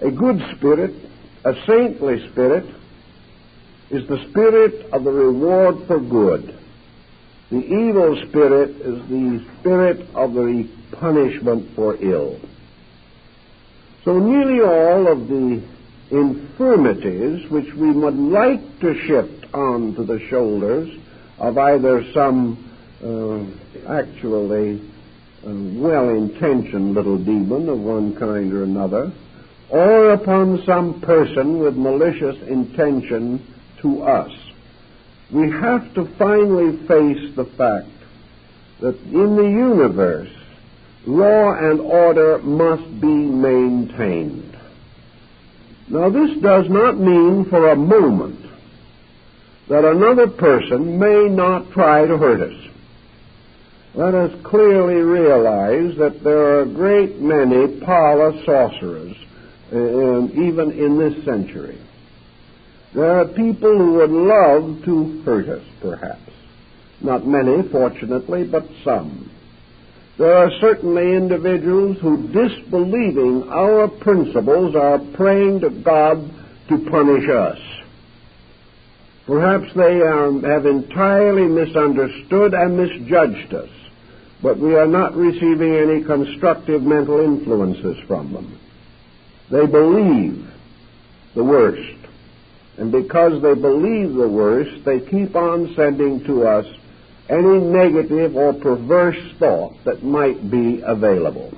A good spirit, a saintly spirit, is the spirit of the reward for good. The evil spirit is the spirit of the punishment for ill. So nearly all of the infirmities which we would like to shift onto the shoulders of either some actually well-intentioned little demon of one kind or another, or upon some person with malicious intention to us, we have to finally face the fact that in the universe, law and order must be maintained. Now, this does not mean for a moment that another person may not try to hurt us. Let us clearly realize that there are a great many parlor sorcerers, even in this century. There are people who would love to hurt us, perhaps. Not many, fortunately, but some. There are certainly individuals who, disbelieving our principles, are praying to God to punish us. Perhaps they have entirely misunderstood and misjudged us, but we are not receiving any constructive mental influences from them. They believe the worst. And because they believe the worst, they keep on sending to us any negative or perverse thought that might be available.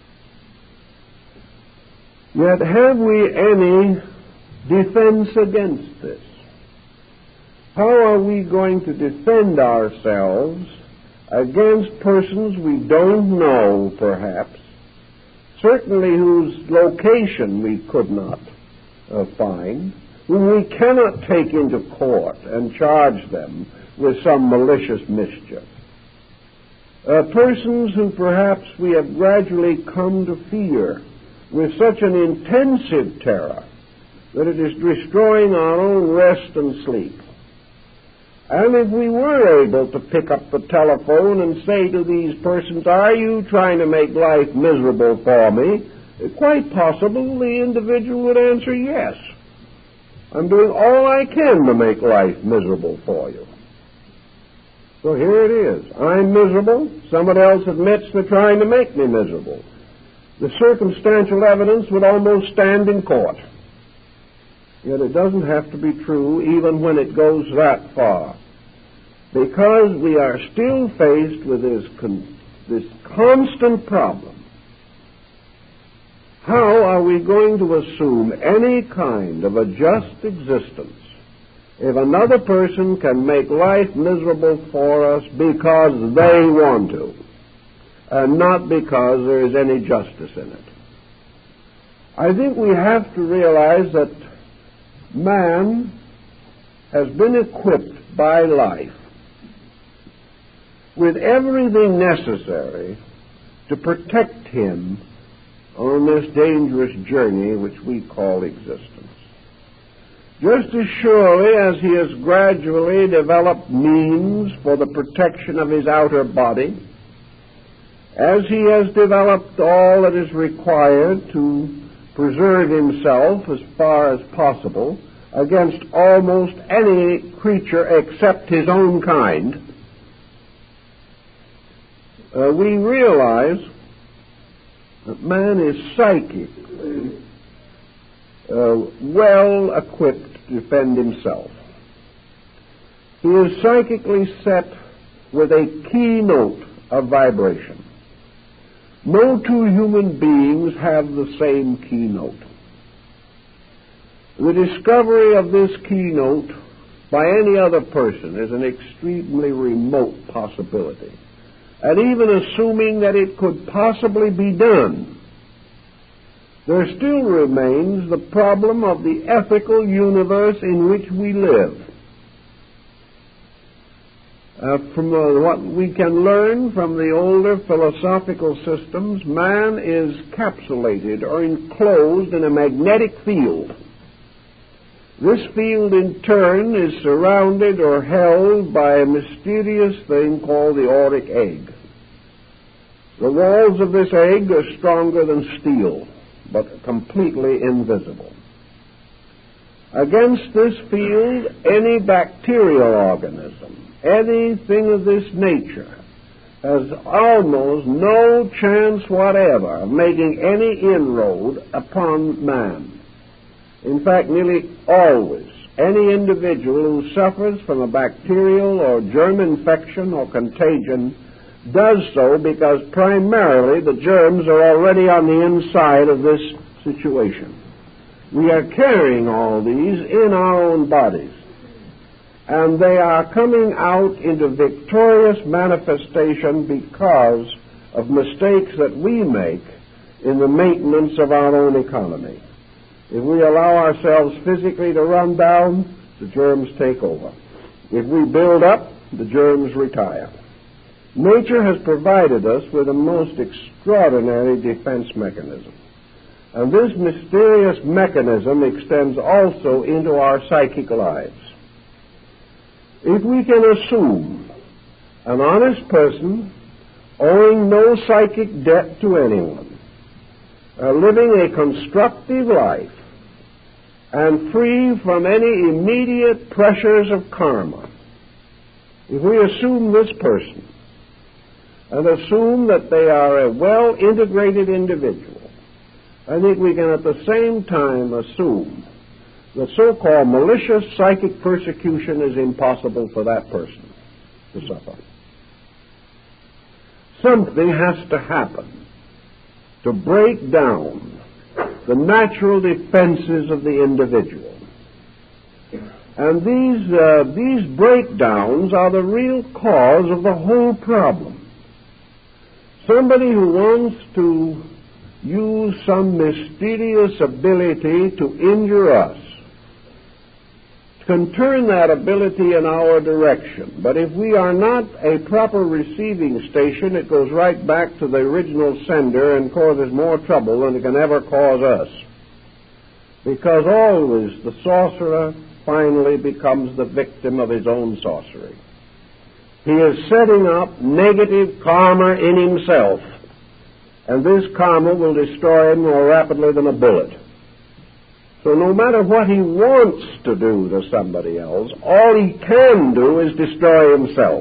Yet have we any defense against this? How are we going to defend ourselves against persons we don't know, perhaps, certainly whose location we could not find, whom we cannot take into court and charge them with some malicious mischief? Persons who perhaps we have gradually come to fear with such an intensive terror that it is destroying our own rest and sleep. And if we were able to pick up the telephone and say to these persons, "Are you trying to make life miserable for me?" quite possible the individual would answer, "Yes. I'm doing all I can to make life miserable for you." So here it is. I'm miserable. Someone else admits they're trying to make me miserable. The circumstantial evidence would almost stand in court. Yet it doesn't have to be true even when it goes that far, because we are still faced with this constant problem. How are we going to assume any kind of a just existence if another person can make life miserable for us because they want to, and not because there is any justice in it? I think we have to realize that man has been equipped by life with everything necessary to protect him on this dangerous journey which we call existence. Just as surely as he has gradually developed means for the protection of his outer body, as he has developed all that is required to preserve himself as far as possible against almost any creature except his own kind, we realize that man is psychically well equipped to defend himself. He is psychically set with a key note of vibration. No two human beings have the same keynote. The discovery of this keynote by any other person is an extremely remote possibility. And even assuming that it could possibly be done, there still remains the problem of the ethical universe in which we live. From what we can learn from the older philosophical systems, man is capsulated or enclosed in a magnetic field. This field, in turn, is surrounded or held by a mysterious thing called the auric egg. The walls of this egg are stronger than steel. but completely invisible. Against this field, any bacterial organism, anything of this nature, has almost no chance whatever of making any inroad upon man. In fact, nearly always, any individual who suffers from a bacterial or germ infection or contagion does so because primarily the germs are already on the inside of this situation. We are carrying all these in our own bodies, and they are coming out into victorious manifestation because of mistakes that we make in the maintenance of our own economy. If we allow ourselves physically to run down, the germs take over. If we build up, the germs retire. Nature has provided us with a most extraordinary defense mechanism. And this mysterious mechanism extends also into our psychic lives. If we can assume an honest person owing no psychic debt to anyone, living a constructive life, and free from any immediate pressures of karma, if we assume this person and assume that they are a well-integrated individual, I think we can at the same time assume that so-called malicious psychic persecution is impossible for that person to suffer. Something has to happen to break down the natural defenses of the individual. And these breakdowns are the real cause of the whole problem. Somebody who wants to use some mysterious ability to injure us can turn that ability in our direction. But if we are not a proper receiving station, it goes right back to the original sender and causes more trouble than it can ever cause us. Because always the sorcerer finally becomes the victim of his own sorcery. He is setting up negative karma in himself, and this karma will destroy him more rapidly than a bullet. So no matter what he wants to do to somebody else, all he can do is destroy himself.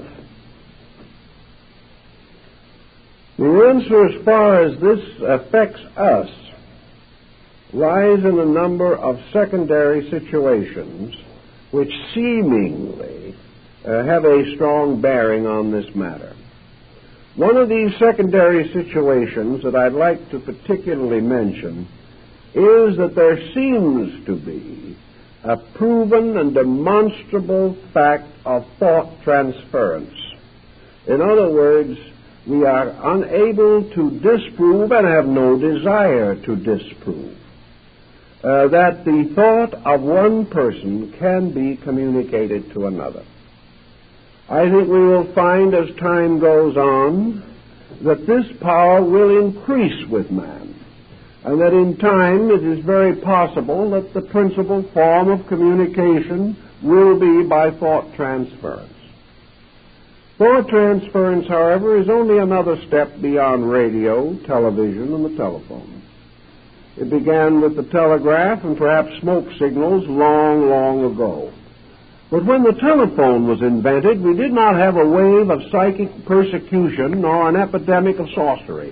The answer as far as this affects us lies in a number of secondary situations which seemingly have a strong bearing on this matter. One of these secondary situations that I'd like to particularly mention is that there seems to be a proven and demonstrable fact of thought transference. In other words, we are unable to disprove and have no desire to disprove that the thought of one person can be communicated to another. I think we will find as time goes on that this power will increase with man, and that in time it is very possible that the principal form of communication will be by thought transference. Thought transference, however, is only another step beyond radio, television, and the telephone. It began with the telegraph and perhaps smoke signals long, long ago. But when the telephone was invented, we did not have a wave of psychic persecution nor an epidemic of sorcery.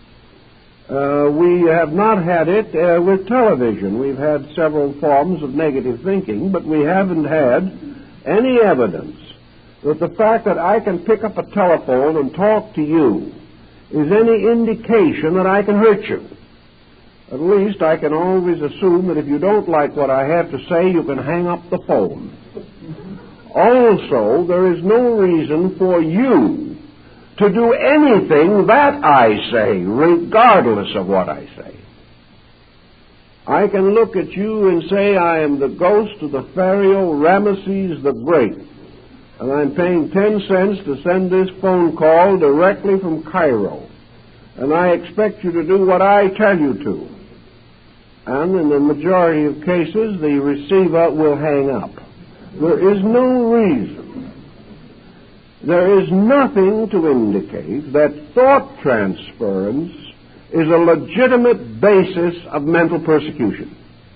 We have not had it with television. We've had several forms of negative thinking, but we haven't had any evidence that the fact that I can pick up a telephone and talk to you is any indication that I can hurt you. At least I can always assume that if you don't like what I have to say, you can hang up the phone. Also, there is no reason for you to do anything that I say, regardless of what I say. I can look at you and say I am the ghost of the Pharaoh Ramesses the Great, and I'm paying 10 cents to send this phone call directly from Cairo, and I expect you to do what I tell you to. And in the majority of cases, the receiver will hang up. There is no reason, there is nothing to indicate that thought transference is a legitimate basis of mental persecution.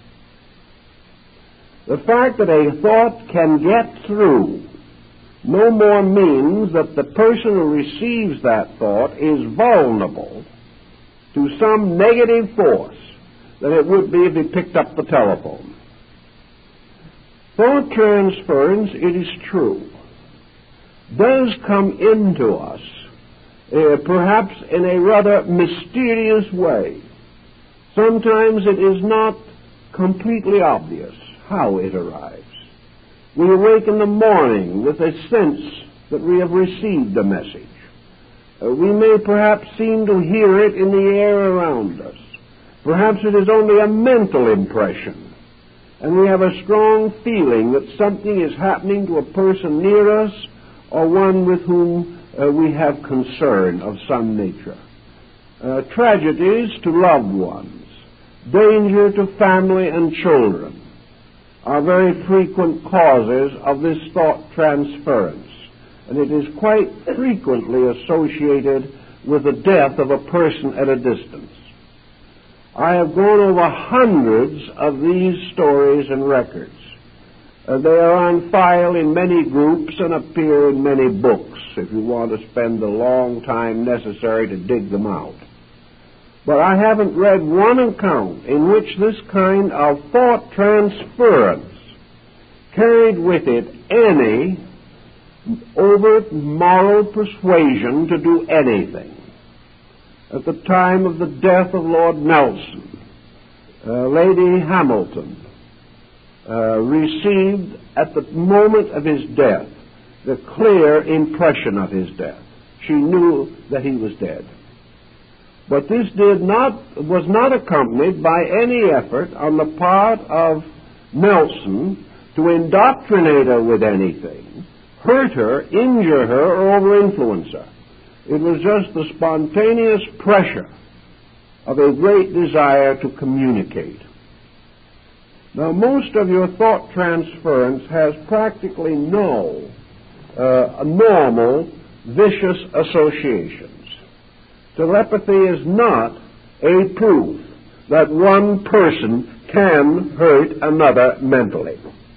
The fact that a thought can get through no more means that the person who receives that thought is vulnerable to some negative force than it would be if he picked up the telephone. Thought transference, it is true, does come into us, perhaps in a rather mysterious way. Sometimes it is not completely obvious how it arrives. We awake in the morning with a sense that we have received a message. We may perhaps seem to hear it in the air around us. Perhaps it is only a mental impression, and we have a strong feeling that something is happening to a person near us or one with whom we have concern of some nature. Tragedies to loved ones, danger to family and children are very frequent causes of this thought transference, and it is quite frequently associated with the death of a person at a distance. I have gone over hundreds of these stories and records. They are on file in many groups and appear in many books if you want to spend the long time necessary to dig them out. But I haven't read one account in which this kind of thought transference carried with it any overt moral persuasion to do anything. At the time of the death of Lord Nelson, Lady Hamilton received at the moment of his death the clear impression of his death. She knew that he was dead. But this was not accompanied by any effort on the part of Nelson to indoctrinate her with anything, hurt her, injure her, or over-influence her. It was just the spontaneous pressure of a great desire to communicate. Now, most of your thought transference has practically no normal, vicious associations. Telepathy is not a proof that one person can hurt another mentally.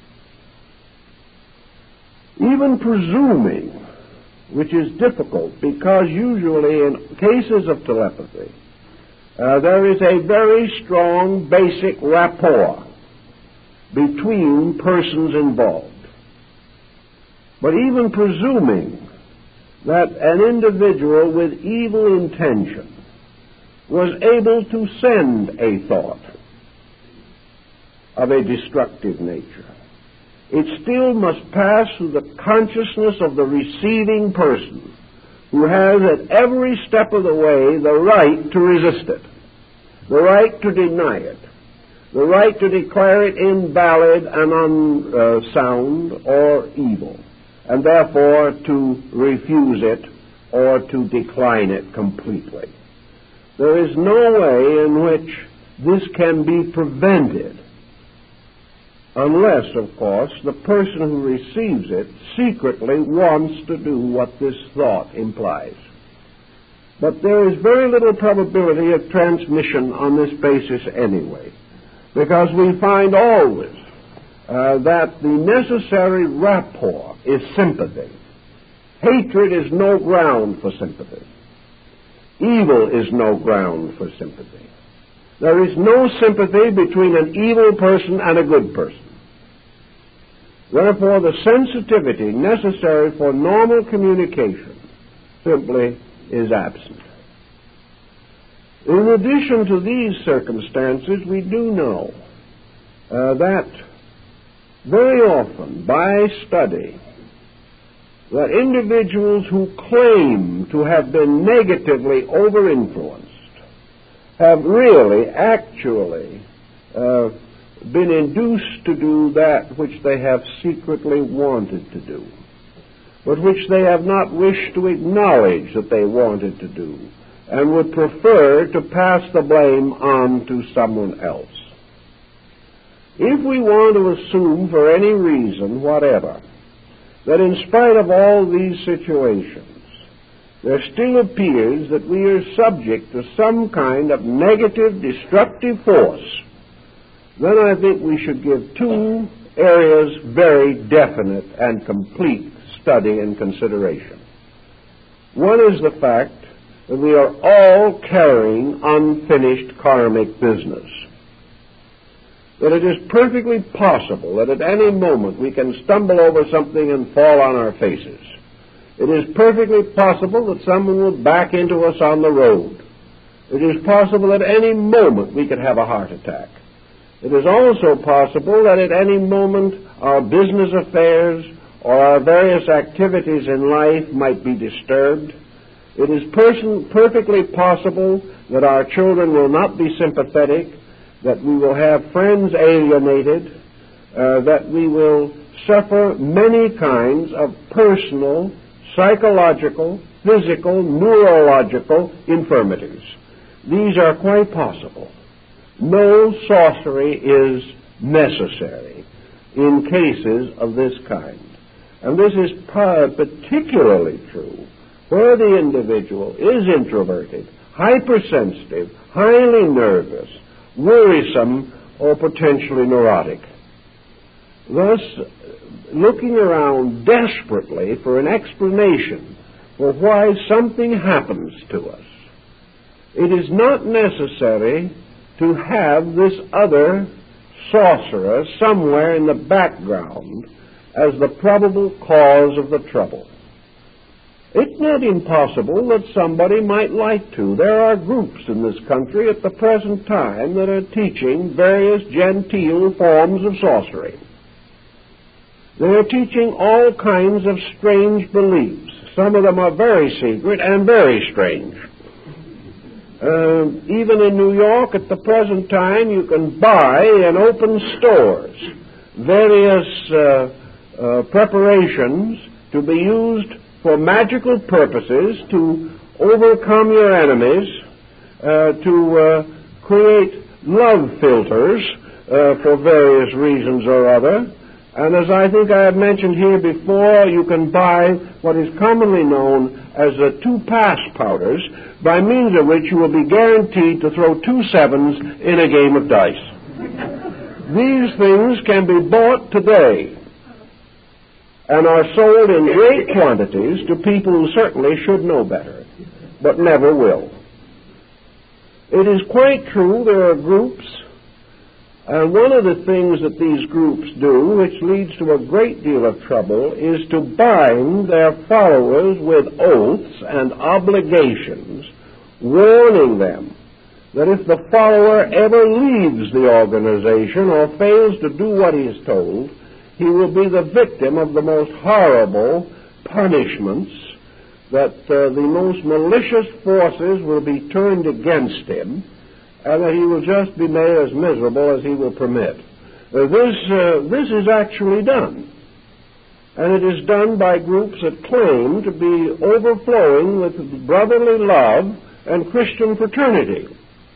Even presuming, which is difficult because usually in cases of telepathy, there is a very strong basic rapport between persons involved. But even presuming that an individual with evil intention was able to send a thought of a destructive nature, it still must pass through the consciousness of the receiving person, who has at every step of the way the right to resist it, the right to deny it, the right to declare it invalid and unsound or evil, and therefore to refuse it or to decline it completely. There is no way in which this can be prevented unless, of course, the person who receives it secretly wants to do what this thought implies. But there is very little probability of transmission on this basis anyway, because we find always that the necessary rapport is sympathy. Hatred is no ground for sympathy. Evil is no ground for sympathy. There is no sympathy between an evil person and a good person. Therefore, the sensitivity necessary for normal communication simply is absent. In addition to these circumstances, we do know that very often, by study, that individuals who claim to have been negatively over-influenced have really, actually, been induced to do that which they have secretly wanted to do, but which they have not wished to acknowledge that they wanted to do, and would prefer to pass the blame on to someone else. If we want to assume for any reason whatever that in spite of all these situations, there still appears that we are subject to some kind of negative, destructive force, then I think we should give two areas very definite and complete study and consideration. One is the fact that we are all carrying unfinished karmic business. That it is perfectly possible that at any moment we can stumble over something and fall on our faces. It is perfectly possible that someone will back into us on the road. It is possible that at any moment we could have a heart attack. It is also possible that at any moment our business affairs or our various activities in life might be disturbed. It is perfectly possible that our children will not be sympathetic, that we will have friends alienated, that we will suffer many kinds of personal, psychological, physical, neurological infirmities. These are quite possible. No sorcery is necessary in cases of this kind. And this is particularly true where the individual is introverted, hypersensitive, highly nervous, worrisome, or potentially neurotic. Thus, looking around desperately for an explanation for why something happens to us, it is not necessary to have this other sorcerer somewhere in the background as the probable cause of the trouble. It's not impossible that somebody might like to. There are groups in this country at the present time that are teaching various genteel forms of sorcery. They are teaching all kinds of strange beliefs. Some of them are very secret and very strange. Even in New York at the present time, you can buy in open stores various preparations to be used for magical purposes to overcome your enemies, to create love filters for various reasons or other. And as I think I have mentioned here before, you can buy what is commonly known as the 2-pass powders, by means of which you will be guaranteed to throw 2 sevens in a game of dice. These things can be bought today and are sold in great quantities to people who certainly should know better, but never will. It is quite true there are groups, and one of the things that these groups do, which leads to a great deal of trouble, is to bind their followers with oaths and obligations, warning them that if the follower ever leaves the organization or fails to do what he is told, he will be the victim of the most horrible punishments, that the most malicious forces will be turned against him, and that he will just be made as miserable as he will permit. This is actually done. And it is done by groups that claim to be overflowing with brotherly love and Christian fraternity.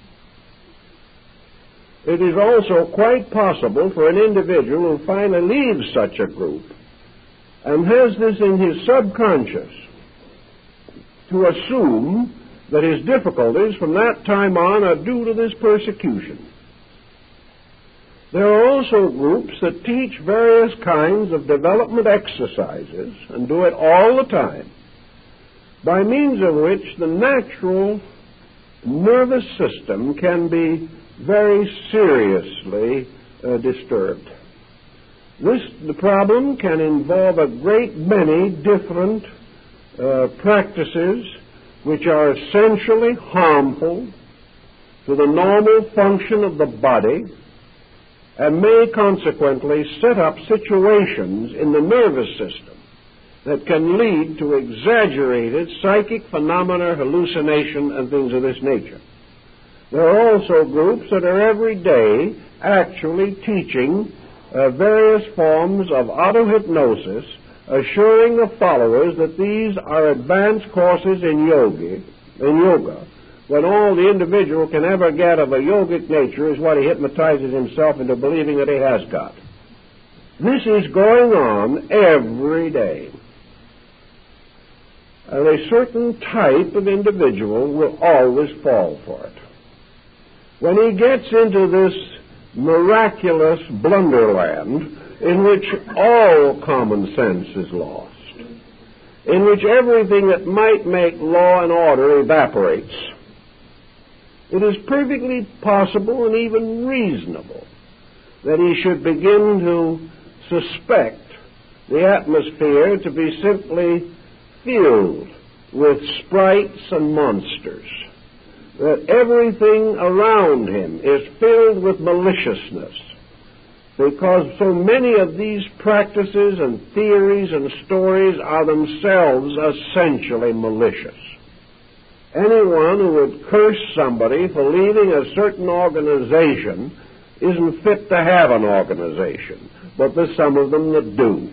It is also quite possible for an individual who finally leaves such a group and has this in his subconscious to assume that his difficulties from that time on are due to this persecution. There are also groups that teach various kinds of development exercises and do it all the time, by means of which the natural nervous system can be very seriously disturbed. The problem can involve a great many different practices which are essentially harmful to the normal function of the body and may consequently set up situations in the nervous system that can lead to exaggerated psychic phenomena, hallucination, and things of this nature. There are also groups that are every day actually teaching various forms of auto-hypnosis, assuring the followers that these are advanced courses in yoga, when all the individual can ever get of a yogic nature is what he hypnotizes himself into believing that he has got. This is going on every day. a certain type of individual will always fall for it. When he gets into this miraculous blunderland in which all common sense is lost, in which everything that might make law and order evaporates, it is perfectly possible and even reasonable that he should begin to suspect the atmosphere to be simply filled with sprites and monsters, that everything around him is filled with maliciousness, because so many of these practices and theories and stories are themselves essentially malicious. Anyone who would curse somebody for leaving a certain organization isn't fit to have an organization, but there's some of them that do.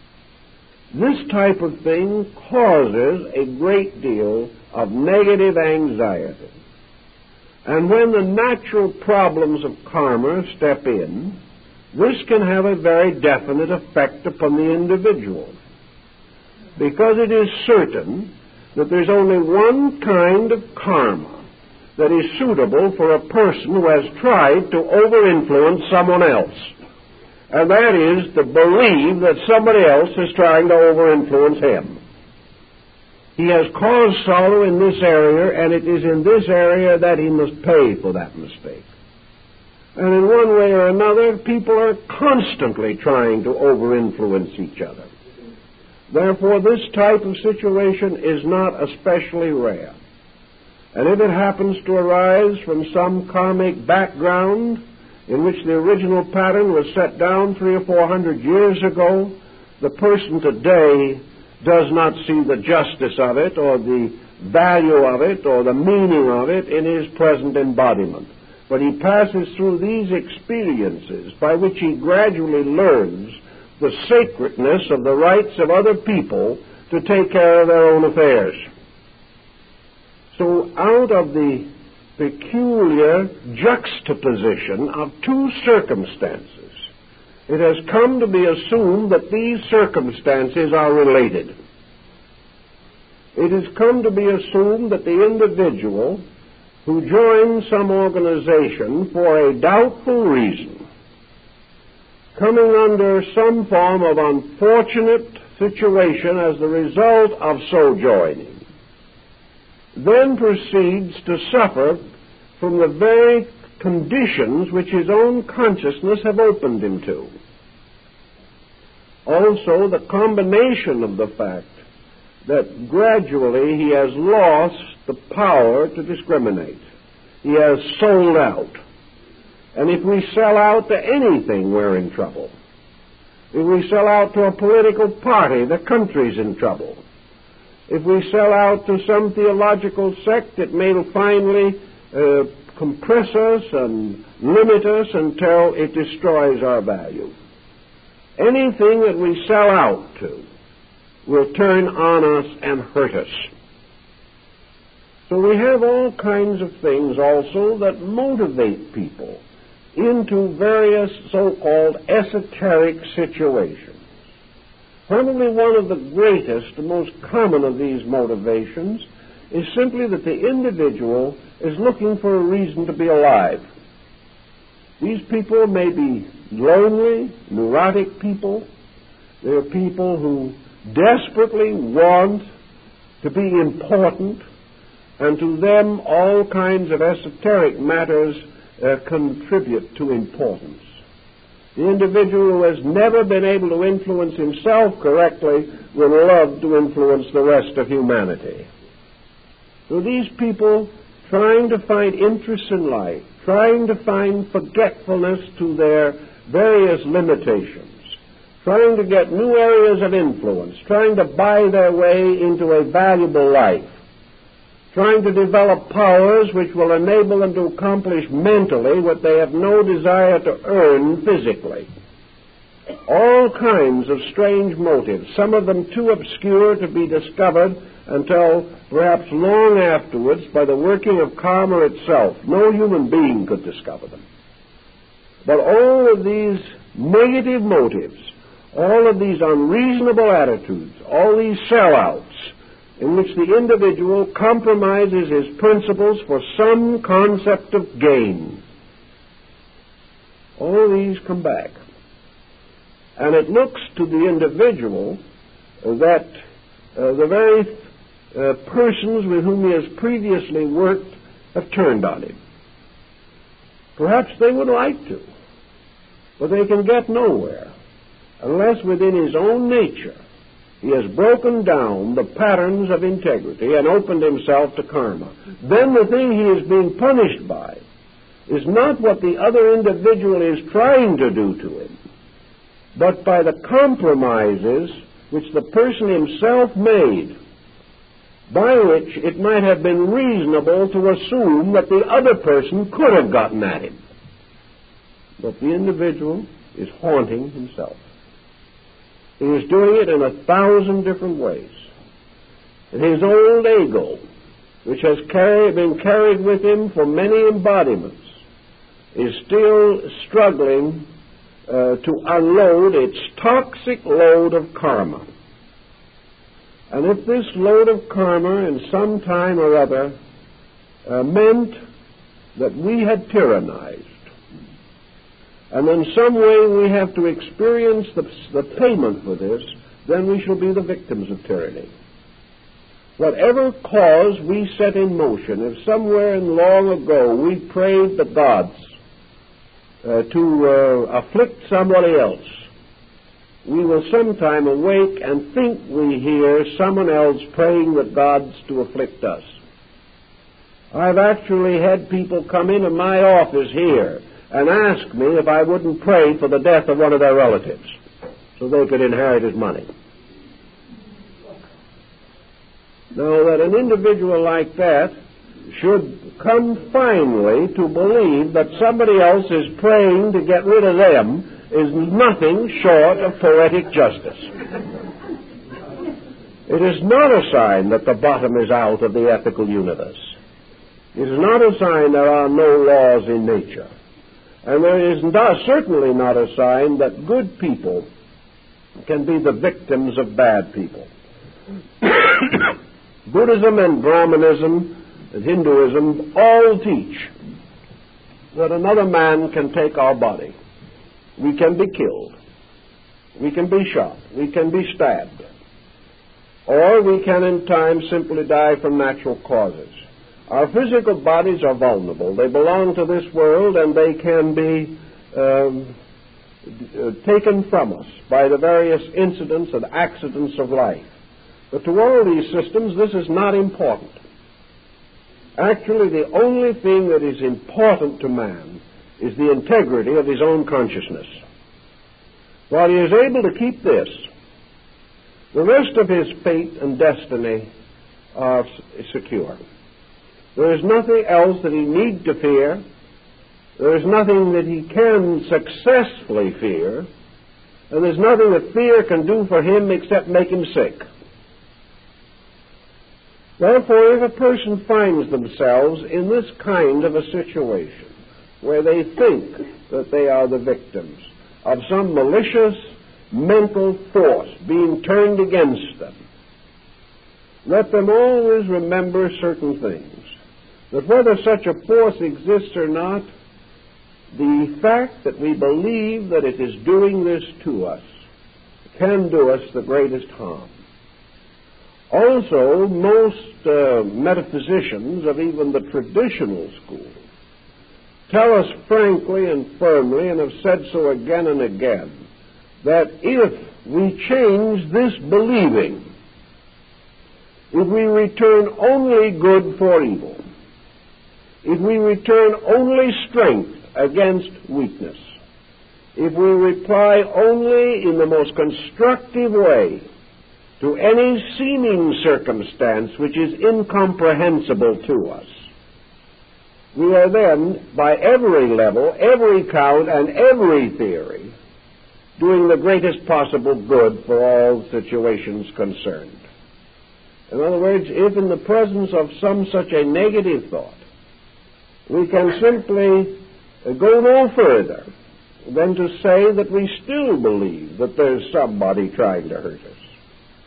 This type of thing causes a great deal of negative anxiety. And when the natural problems of karma step in, this can have a very definite effect upon the individual, because it is certain that there's only one kind of karma that is suitable for a person who has tried to over-influence someone else, and that is to believe that somebody else is trying to over-influence him. He has caused sorrow in this area, and it is in this area that he must pay for that mistake. And in one way or another, people are constantly trying to over-influence each other. Therefore, this type of situation is not especially rare. And if it happens to arise from some karmic background in which the original pattern was set down 300 or 400 years ago, the person today does not see the justice of it or the value of it or the meaning of it in his present embodiment. But he passes through these experiences by which he gradually learns the sacredness of the rights of other people to take care of their own affairs. So out of the peculiar juxtaposition of two circumstances, it has come to be assumed that these circumstances are related. It has come to be assumed that the individual who joins some organization for a doubtful reason, coming under some form of unfortunate situation as the result of so joining, then proceeds to suffer from the very conditions which his own consciousness have opened him to. Also, the combination of the fact that gradually he has lost the power to discriminate. He has sold out. And if we sell out to anything, we're in trouble. If we sell out to a political party, the country's in trouble. If we sell out to some theological sect, it may finally compress us and limit us until it destroys our value. Anything that we sell out to will turn on us and hurt us. So we have all kinds of things also that motivate people into various so-called esoteric situations. Probably one of the greatest and most common of these motivations is simply that the individual is looking for a reason to be alive. These people may be lonely, neurotic people. They're people who desperately want to be important, and to them all kinds of esoteric matters contribute to importance. The individual who has never been able to influence himself correctly will love to influence the rest of humanity. So these people trying to find interest in life, trying to find forgetfulness to their various limitations, trying to get new areas of influence, trying to buy their way into a valuable life, trying to develop powers which will enable them to accomplish mentally what they have no desire to earn physically. All kinds of strange motives, some of them too obscure to be discovered until perhaps long afterwards by the working of karma itself. No human being could discover them. But all of these negative motives, all of these unreasonable attitudes, all these sellouts, in which the individual compromises his principles for some concept of gain. All these come back. And it looks to the individual that the very persons with whom he has previously worked have turned on him. Perhaps they would like to, but they can get nowhere unless within his own nature he has broken down the patterns of integrity and opened himself to karma. Then the thing he is being punished by is not what the other individual is trying to do to him, but by the compromises which the person himself made, by which it might have been reasonable to assume that the other person could have gotten at him. But the individual is haunting himself. He is doing it in 1,000 different ways. And his old ego, which has been carried with him for many embodiments, is still struggling to unload its toxic load of karma. And if this load of karma in some time or other meant that we had tyrannized, and in some way we have to experience the payment for this, then we shall be the victims of tyranny. Whatever cause we set in motion, if somewhere in long ago we prayed the gods to afflict somebody else, we will sometime awake and think we hear someone else praying the gods to afflict us. I've actually had people come into my office here and ask me if I wouldn't pray for the death of one of their relatives so they could inherit his money. Now, that an individual like that should come finally to believe that somebody else is praying to get rid of them is nothing short of poetic justice. It is not a sign that the bottom is out of the ethical universe. It is not a sign there are no laws in nature. And there is certainly not a sign that good people can be the victims of bad people. Buddhism and Brahmanism and Hinduism all teach that another man can take our body. We can be killed. We can be shot. We can be stabbed. Or we can in time simply die from natural causes. Our physical bodies are vulnerable. They belong to this world, and they can be taken from us by the various incidents and accidents of life. But to all these systems, this is not important. Actually, the only thing that is important to man is the integrity of his own consciousness. While he is able to keep this, the rest of his fate and destiny are secure. There is nothing else that he need to fear. There is nothing that he can successfully fear. And there's nothing that fear can do for him except make him sick. Therefore, if a person finds themselves in this kind of a situation, where they think that they are the victims of some malicious mental force being turned against them, let them always remember certain things. That whether such a force exists or not, the fact that we believe that it is doing this to us can do us the greatest harm. Also, most metaphysicians of even the traditional school tell us frankly and firmly, and have said so again and again, that if we change this believing, if we return only good for evil, if we return only strength against weakness, if we reply only in the most constructive way to any seeming circumstance which is incomprehensible to us, we are then, by every level, every count, and every theory, doing the greatest possible good for all situations concerned. In other words, if in the presence of some such a negative thought, we can simply go no further than to say that we still believe that there's somebody trying to hurt us.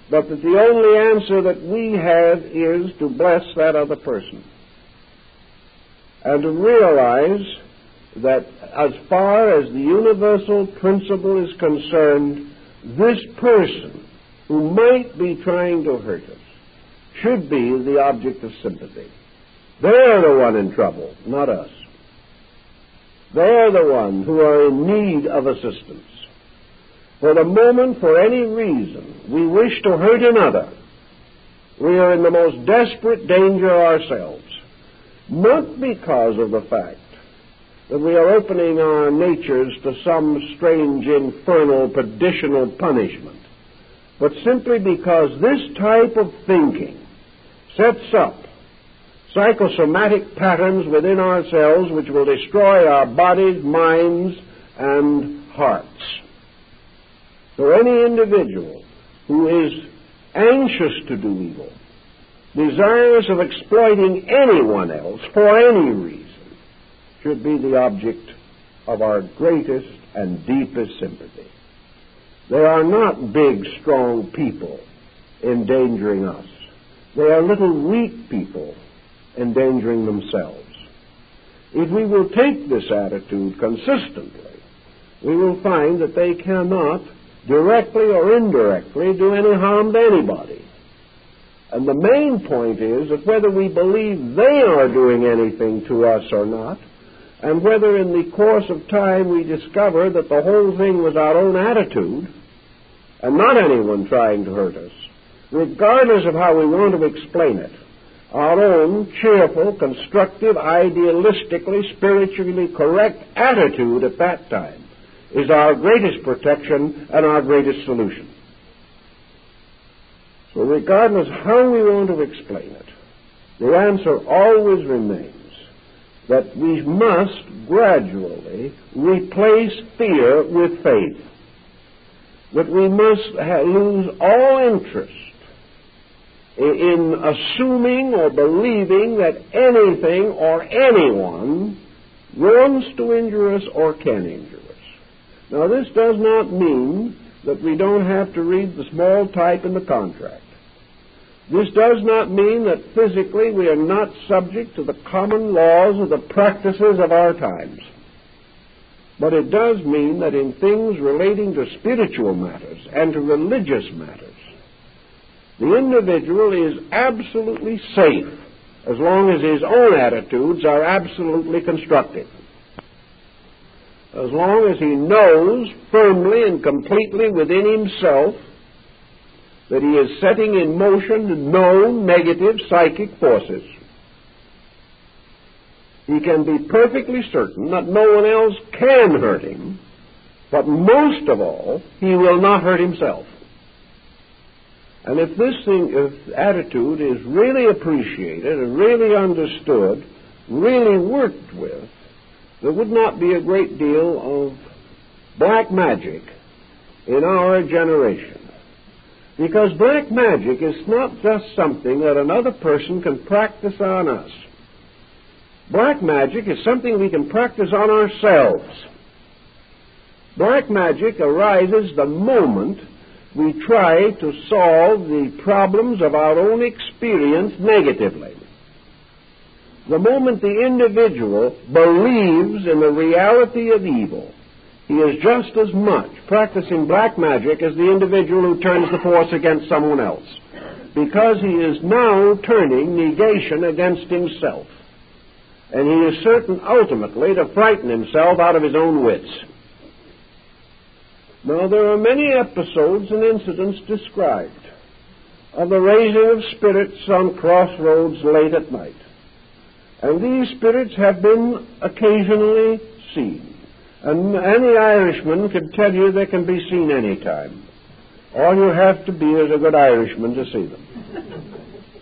but that the only answer that we have is to bless that other person. And to realize that as far as the universal principle is concerned, this person who might be trying to hurt us should be the object of sympathy. They're the one in trouble, not us. They're the ones who are in need of assistance. For the moment, for any reason, we wish to hurt another, we are in the most desperate danger ourselves, not because of the fact that we are opening our natures to some strange, infernal, perditional punishment, but simply because this type of thinking sets up psychosomatic patterns within ourselves which will destroy our bodies, minds, and hearts. So any individual who is anxious to do evil, desirous of exploiting anyone else for any reason, should be the object of our greatest and deepest sympathy. They are not big, strong people endangering us. They are little, weak people endangering themselves. If we will take this attitude consistently, we will find that they cannot, directly or indirectly, do any harm to anybody. And the main point is that whether we believe they are doing anything to us or not, and whether in the course of time we discover that the whole thing was our own attitude and not anyone trying to hurt us, regardless of how we want to explain it, our own cheerful, constructive, idealistically, spiritually correct attitude at that time is our greatest protection and our greatest solution. So regardless how we want to explain it, the answer always remains that we must gradually replace fear with faith, that we must lose all interest in assuming or believing that anything or anyone wants to injure us or can injure us. Now, this does not mean that we don't have to read the small type in the contract. This does not mean that physically we are not subject to the common laws of the practices of our times. But it does mean that in things relating to spiritual matters and to religious matters, the individual is absolutely safe as long as his own attitudes are absolutely constructive. As long as he knows firmly and completely within himself that he is setting in motion known negative psychic forces, he can be perfectly certain that no one else can hurt him, but most of all, he will not hurt himself. And if this attitude is really appreciated and really understood, really worked with, there would not be a great deal of black magic in our generation. Because black magic is not just something that another person can practice on us. Black magic is something we can practice on ourselves. Black magic arises the moment we try to solve the problems of our own experience negatively. The moment the individual believes in the reality of evil, he is just as much practicing black magic as the individual who turns the force against someone else, because he is now turning negation against himself, and he is certain ultimately to frighten himself out of his own wits. Now, there are many episodes and incidents described of the raising of spirits on crossroads late at night, and these spirits have been occasionally seen. And any Irishman can tell you they can be seen any time. All you have to be is a good Irishman to see them.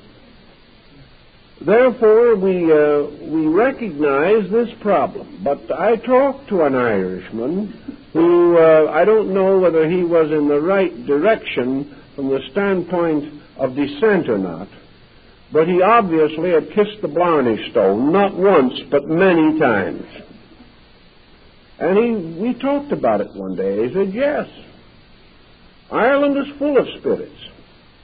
Therefore, we recognize this problem. But I talked to an Irishman who, I don't know whether he was in the right direction from the standpoint of descent or not, but he obviously had kissed the Blarney Stone, not once, but many times. And we talked about it one day. He said, yes, Ireland is full of spirits.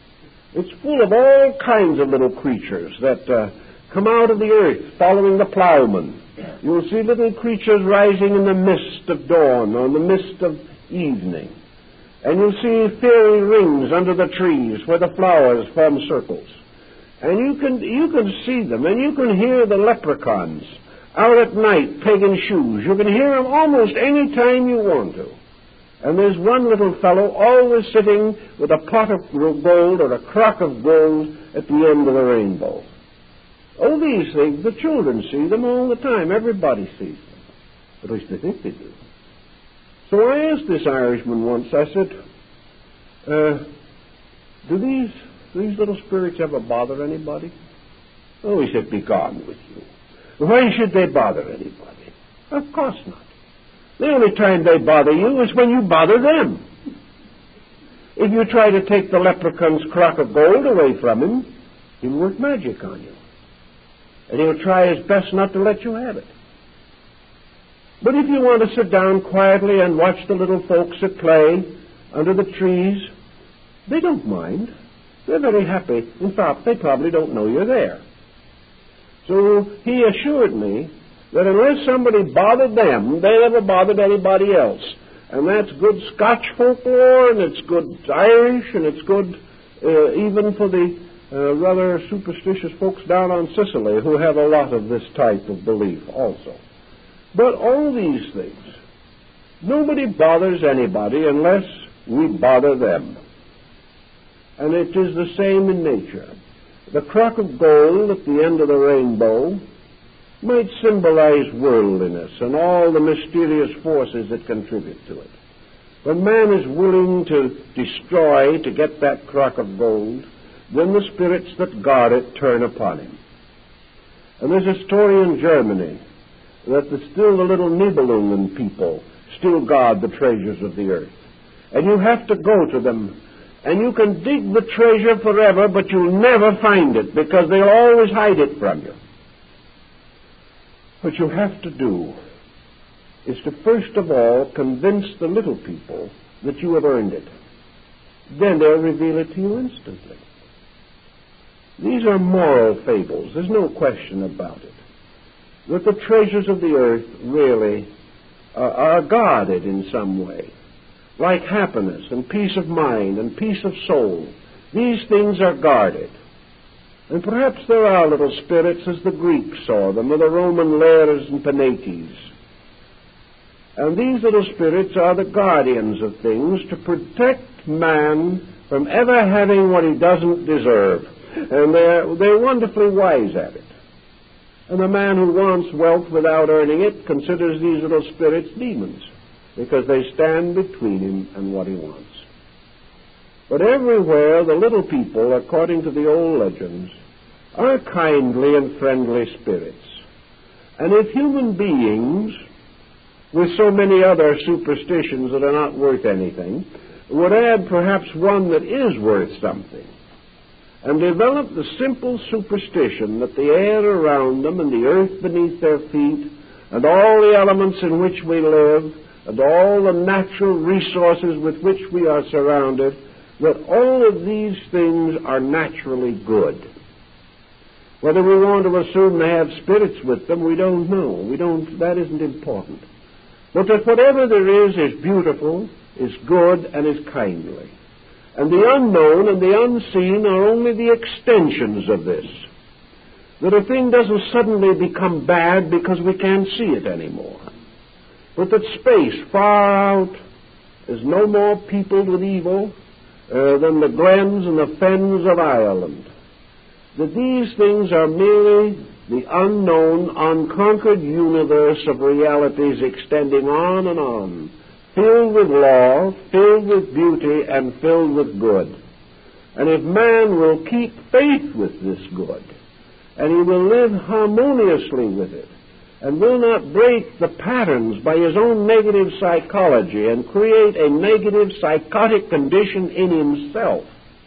It's full of all kinds of little creatures that come out of the earth following the plowman. You'll see little creatures rising in the mist of dawn or in the mist of evening. And you'll see fairy rings under the trees where the flowers form circles. And you can see them, and you can hear the leprechauns out at night pegging shoes. You can hear them almost any time you want to. And there's one little fellow always sitting with a pot of gold or a crock of gold at the end of the rainbow. Oh, these things, the children see them all the time. Everybody sees them. At least they think they do. So I asked this Irishman once, I said, do these little spirits ever bother anybody? Oh, he said, be gone with you. Why should they bother anybody? Of course not. The only time they bother you is when you bother them. If you try to take the leprechaun's crock of gold away from him, he'll work magic on you. And he'll try his best not to let you have it. But if you want to sit down quietly and watch the little folks at play under the trees, they don't mind. They're very happy. In fact, they probably don't know you're there. So he assured me that unless somebody bothered them, they never bothered anybody else. And that's good Scotch folklore, and it's good Irish, and it's good even for the rather superstitious folks down on Sicily who have a lot of this type of belief also. But all these things, nobody bothers anybody unless we bother them. And it is the same in nature. The crock of gold at the end of the rainbow might symbolize worldliness and all the mysterious forces that contribute to it. When man is willing to destroy to get that crock of gold, then the spirits that guard it turn upon him. And there's a story in Germany that still the little Nibelungen people still guard the treasures of the earth. And you have to go to them, and you can dig the treasure forever, but you'll never find it because they'll always hide it from you. What you have to do is to first of all convince the little people that you have earned it. Then they'll reveal it to you instantly. These are moral fables. There's no question about it. That the treasures of the earth really are guarded in some way. Like happiness and peace of mind and peace of soul. These things are guarded. And perhaps there are little spirits as the Greeks saw them, or the Roman Lares and Penates. And these little spirits are the guardians of things to protect man from ever having what he doesn't deserve. And they're wonderfully wise at it. And the man who wants wealth without earning it considers these little spirits demons, because they stand between him and what he wants. But everywhere the little people, according to the old legends, are kindly and friendly spirits. And if human beings, with so many other superstitions that are not worth anything, would add perhaps one that is worth something, and develop the simple superstition that the air around them and the earth beneath their feet and all the elements in which we live and all the natural resources with which we are surrounded, that all of these things are naturally good. Whether we want to assume they have spirits with them, we don't know. That isn't important. But that whatever there is beautiful, is good, and is kindly. And the unknown and the unseen are only the extensions of this. That a thing doesn't suddenly become bad because we can't see it anymore. But that space far out is no more peopled with evil than the glens and the fens of Ireland. That these things are merely the unknown, unconquered universe of realities extending on and on, filled with law, filled with beauty, and filled with good. And if man will keep faith with this good, and he will live harmoniously with it, and will not break the patterns by his own negative psychology and create a negative psychotic condition in himself,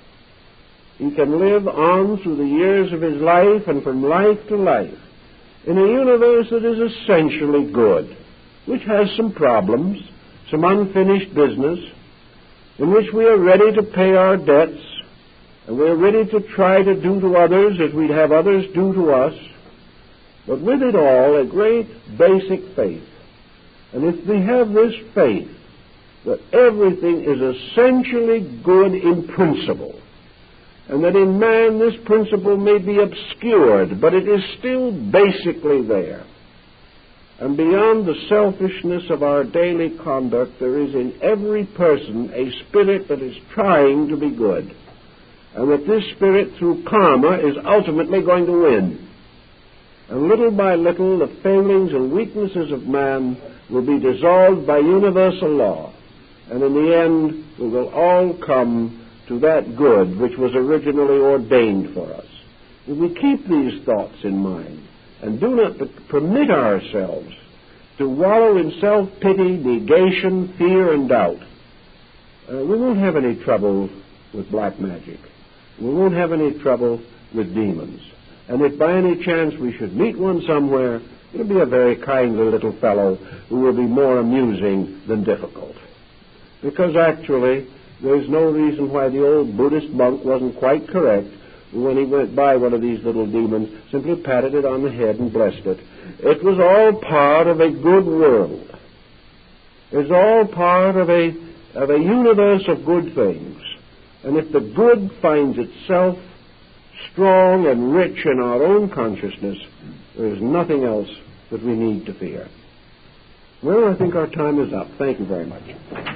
he can live on through the years of his life and from life to life in a universe that is essentially good, which has some problems, some unfinished business, in which we are ready to pay our debts, And we're ready to try to do to others as we'd have others do to us. But with it all, a great basic faith. And if we have this faith that everything is essentially good in principle, and that in man this principle may be obscured, but it is still basically there. And beyond the selfishness of our daily conduct, there is in every person a spirit that is trying to be good. And that this spirit, through karma, is ultimately going to win. And little by little, the failings and weaknesses of man will be dissolved by universal law. And in the end, we will all come to that good which was originally ordained for us. If we keep these thoughts in mind and do not permit ourselves to wallow in self-pity, negation, fear, and doubt, we won't have any trouble with black magic. We won't have any trouble with demons. And if by any chance we should meet one somewhere, it'll be a very kindly little fellow who will be more amusing than difficult. Because actually, there's no reason why the old Buddhist monk wasn't quite correct when he went by one of these little demons, simply patted it on the head and blessed it. It was all part of a good world. It's all part of a universe of good things. And if the good finds itself strong and rich in our own consciousness, there is nothing else that we need to fear. Well, I think our time is up. Thank you very much.